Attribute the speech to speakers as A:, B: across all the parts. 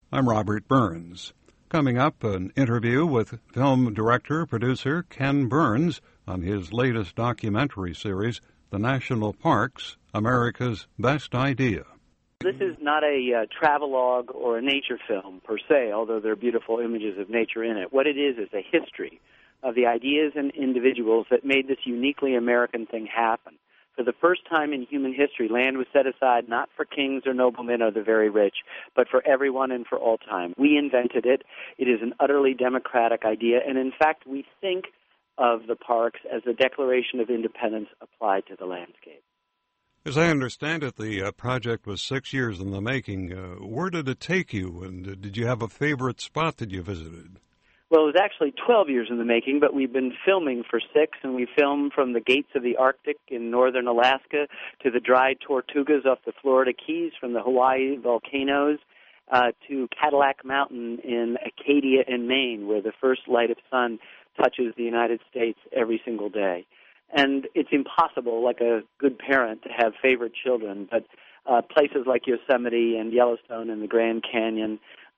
A: I'm Robert Burns. Coming up, an interview with film director, producer Ken Burns on his latest documentary series, The National Parks, America's Best Idea.
B: This is not a travelogue or a nature film per se, although there are beautiful images of nature in it. What it is a history of the ideas and individuals that made this uniquely American thing happen. For the first time in human history, land was set aside not for kings or noblemen or the very rich, but for everyone and for all time. We invented it. It is an utterly democratic idea, and in fact, we think of the parks as a Declaration of Independence applied to the landscape.
A: As I understand it, the project was 6 years in the making. Where did it take you, and did you have a favorite spot that you visited?
B: Well, it was actually 12 years in the making, but we've been filming for 6, and we filmed from the gates of the Arctic in northern Alaska to the dried tortugas off the Florida Keys, from the Hawaii volcanoes to Cadillac Mountain in Acadia in Maine, where the first light of sun touches the United States every single day. And it's impossible, like a good parent, to have favorite children, but places like Yosemite and Yellowstone and the Grand Canyon,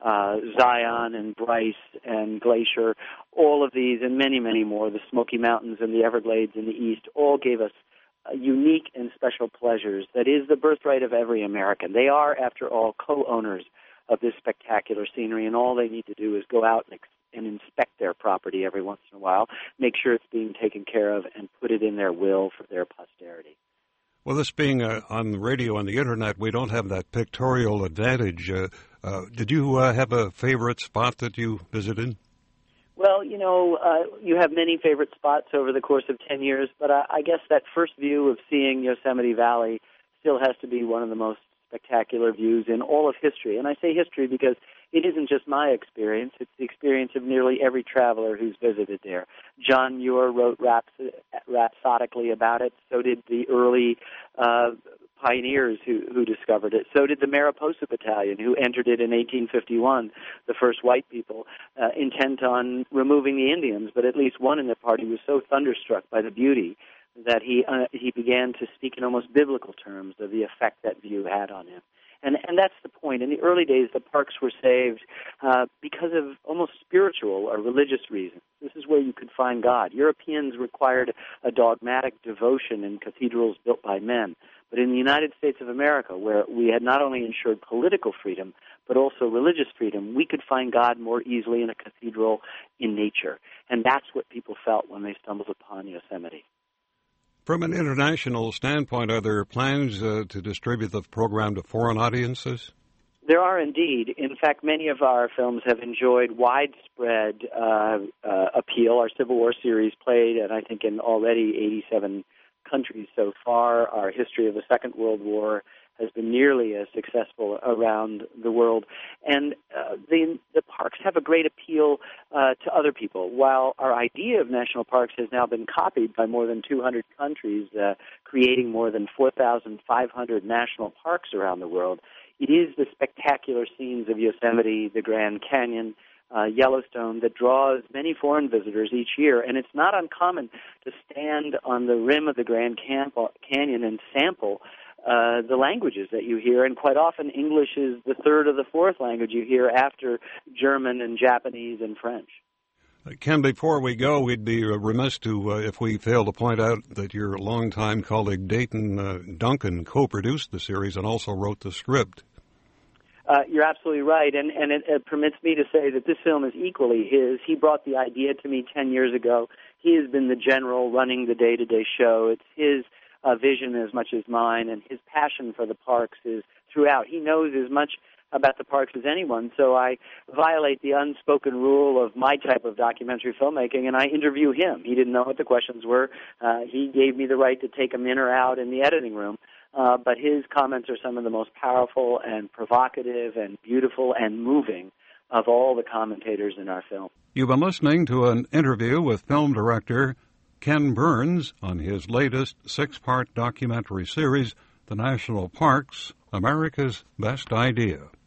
B: Zion and Bryce and Glacier, all of these and many, many more, the Smoky Mountains and the Everglades in the east, all gave us unique and special pleasures. That is the birthright of every American. They are, after all, co-owners of this spectacular scenery, and all they need to do is go out and inspect their property every once in a while, make sure it's being taken care of, and put it in their will for their posterity.
A: Well, this being on the radio and the Internet, we don't have that pictorial advantage. Did you have a favorite spot that you visited?
B: Well, you have many favorite spots over the course of 10 years, but I guess that first view of seeing Yosemite Valley still has to be one of the most spectacular views in all of history. And I say history because it isn't just my experience. It's the experience of nearly every traveler who's visited there. John Muir wrote rhapsodically about it. So did the early pioneers who discovered it. So did the Mariposa Battalion, who entered it in 1851, the first white people, intent on removing the Indians. But at least one in the party was so thunderstruck by the beauty that he began to speak in almost biblical terms of the effect that view had on him. And that's the point. In the early days, the parks were saved because of almost spiritual or religious reasons. This is where you could find God. Europeans required a dogmatic devotion in cathedrals built by men. But in the United States of America, where we had not only ensured political freedom, but also religious freedom, we could find God more easily in a cathedral in nature. And that's what people felt when they stumbled upon Yosemite.
A: From an international standpoint, are there plans to distribute the program to foreign audiences?
B: There are indeed. In fact, many of our films have enjoyed widespread appeal. Our Civil War series played, and I think in already 87 countries so far. Our history of the Second World War has been nearly as successful around the world. And the parks have a great appeal to other people. While our idea of national parks has now been copied by more than 200 countries, creating more than 4,500 national parks around the world, it is the spectacular scenes of Yosemite, the Grand Canyon, Yellowstone that draws many foreign visitors each year. And it's not uncommon to stand on the rim of the Grand Canyon and sample the languages that you hear, and quite often English is the third or the fourth language you hear after German and Japanese and French.
A: Ken, before we go, we'd be remiss if we fail to point out that your longtime colleague Dayton Duncan co-produced the series and also wrote the script.
B: You're absolutely right, and it permits me to say that this film is equally his. He brought the idea to me 10 years ago. He has been the general running the day-to-day show. It's his vision as much as mine, and his passion for the parks is throughout. He knows as much about the parks as anyone, so I violate the unspoken rule of my type of documentary filmmaking, and I interview him. He didn't know what the questions were. He gave me the right to take them in or out in the editing room, but his comments are some of the most powerful and provocative and beautiful and moving of all the commentators in our film.
A: You've been listening to an interview with film director Ken Burns on his latest 6-part documentary series, The National Parks, America's Best Idea.